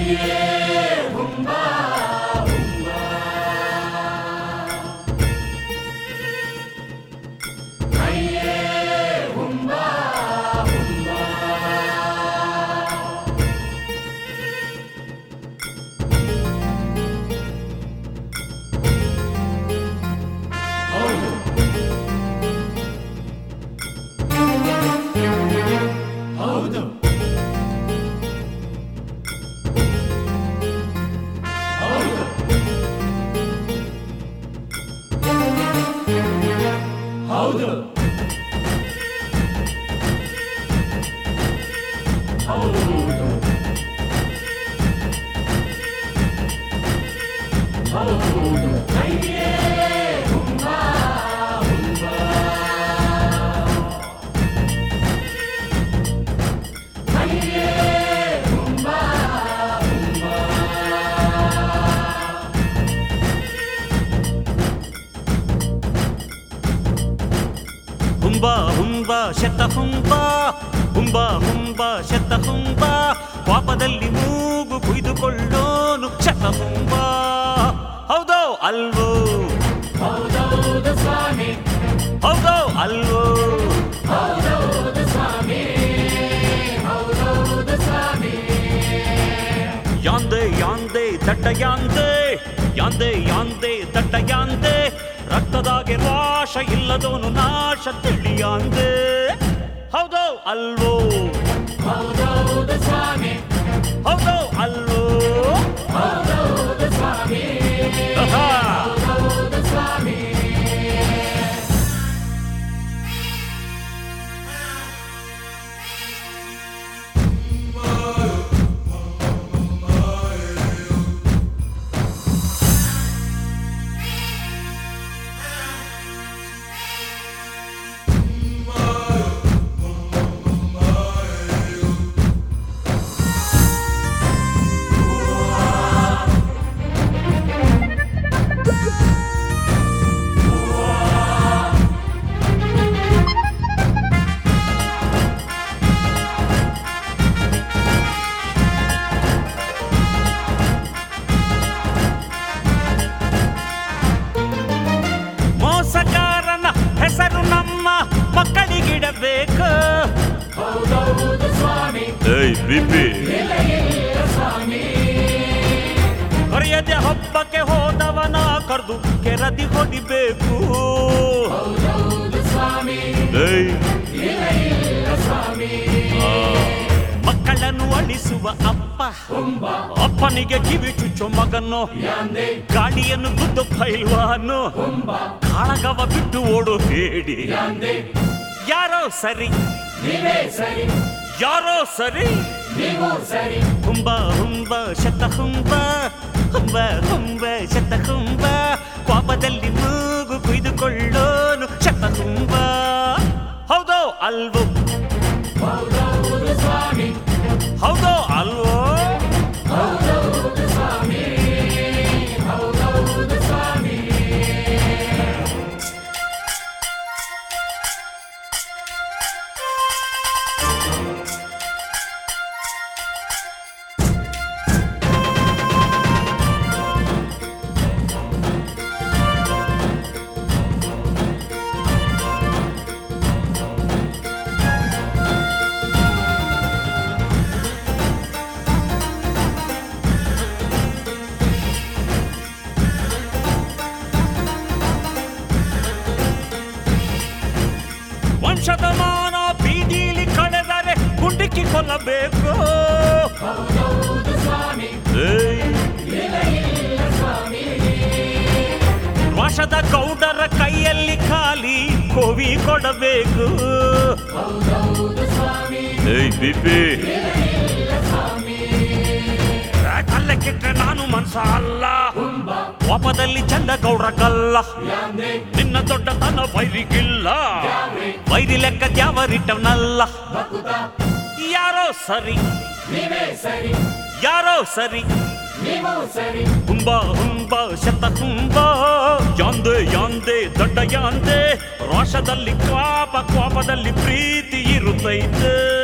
ಹುಂಬ ಶತ ಹುಂಬ ಶತ ಹುಂಬ ಪಾಪದಲ್ಲಿ ಮೂಗು ಕುಯ್ದುಕೊಳ್ಳೋನು ಶತ ಹುಂಬ ಹೌದೋ ಅಲ್ವೋ ಹೌದೌದು ಸ್ವಾಮಿ ಹೌದೋ ಅಲ್ವೋ ಹೌದೌದು ಸ್ವಾಮಿ ಹೌದೌದು ಸ್ವಾಮಿ ಯಾಂದೆ ದಡ್ಡ ಯಾಂದೆ ದಡ್ಡ ಯಾಂದೆ ರಕ್ತದಾಗೆ ರಾಶ ಇಲ್ಲದೋನು ನಾಶ ತಿಳಿಯಾಂದೆ ಹೌದೋ ಅಲ್ವೋ ಹೌದೌದು ಸ್ವಾಮಿ ಹೌದೋ ಅಲ್ವೋ ಹೌದೌದು ಸ್ವಾಮಿ ಹೌದೌದು ಸ್ವಾಮಿ ಮೋಸಗಾರನ ಹೆಸರು ನಮ್ಮ ಮಕ್ಕಳಿಗಿಡಬೇಕು ಹೌದೌದು ಸ್ವಾಮಿ ಬಿಪಿ ಇಲ್ಲ ಇಲ್ಲ ಸ್ವಾಮಿ ಕರೆಯದೆ ಹಬ್ಬಕ್ಕೆ ಹೋದವನ ಕರೆದು ಕೆರದಿ ಹೊಡಿಬೇಕು ಹೌದೌದು ಸ್ವಾಮಿ ಇಲ್ಲ ಇಲ್ಲ ಸ್ವಾಮಿ ಮಕ್ಕಳನ್ನು ಅಳಿಸುವ ಅಪ್ಪ ಹುಂಬ ಅಪ್ಪನಿಗೆ ಕಿವಿ ಚುಚ್ಚೋ ಮಗನ್ನು ಯಾಂದೆ ಗಾಡಿಯನ್ನು ಗುದ್ದು ಪೈಲ್ವಾನು ಹುಂಬ ಕಾಳಗವ ಬಿಟ್ಟು ಓಡು ಹೇಳಿ ಯಾಂದೆ ಯಾರೋ ಸರಿ ನೀವೇ ಸರಿ ಯಾರೋ ಸರಿ ನೀವು ಸರಿ ಹುಂಬ ಶತ ಹುಂಬ ಶತ ಹುಂಬ ಪಾಪದಲ್ಲಿ ಮೂಗು ಕುಯ್ದುಕೊಳ್ಳೋನು ಶತ ಹುಂಬ ಹೌದೋ ಅಲ್ವೋ ಹೌದೌದು ಸ್ವಾಮಿ ಹೌದೋ ಅಲ್ವೋ ಹೌದೌದು ಸ್ವಾಮಿ ಹೌದೌದು ಸ್ವಾಮಿ ಶತಮಾನ ಬೀದಿಲಿ ಕಳೆದರೆ ಗುಂಡಿಕ್ಕಿ ಕೊಲ್ಲಬೇಕು ಹೌದೌದು ಸ್ವಾಮಿ ಇಲ್ಲ ಇಲ್ಲ ಸ್ವಾಮಿ ವರ್ಷದ ಗೌಡರ ಕೈಯಲ್ಲಿ ಖಾಲಿ ಕೋವಿ ಕೊಡಬೇಕು ಹೌದೌದು ಸ್ವಾಮಿ ಬಿಪಿ ಇಲ್ಲ ಇಲ್ಲ ಸ್ವಾಮಿ ಕಲ್ಲೆ ಕೆಟ್ಟರೆ ನಾನು ಮನ್ಸ ಅಲ್ಲ ಹುಂಬ ಕೋಪದಲ್ಲಿ ಚಂದ ಗೌಡ್ರ ಕಲ್ಲ ಯಾಂದೆ ನಿನ್ನ ದೊಡ್ಡತನ ವೈರಿಗಿಲ್ಲ ಯಾವ್ರಿ ವೈರಿ ಲೆಕ್ಕ ದ್ಯಾವರಿಟ್ಟವನಲ್ಲ ಭಕುತ ಯಾರೋ ಸರಿ ನೀವೇ ಸರಿ ಯಾರೋ ಸರಿ ನೀವು ಸರಿ ಹುಂಬ ಶತ ಹುಂಬ ಯಾಂದೆ ದೊಡ್ಡ ಯಾಂದೆ ರೋಷದಲ್ಲಿ ಕೋಪದಲ್ಲಿ ಪ್ರೀತಿ ಇರುತ್ತೈತೆ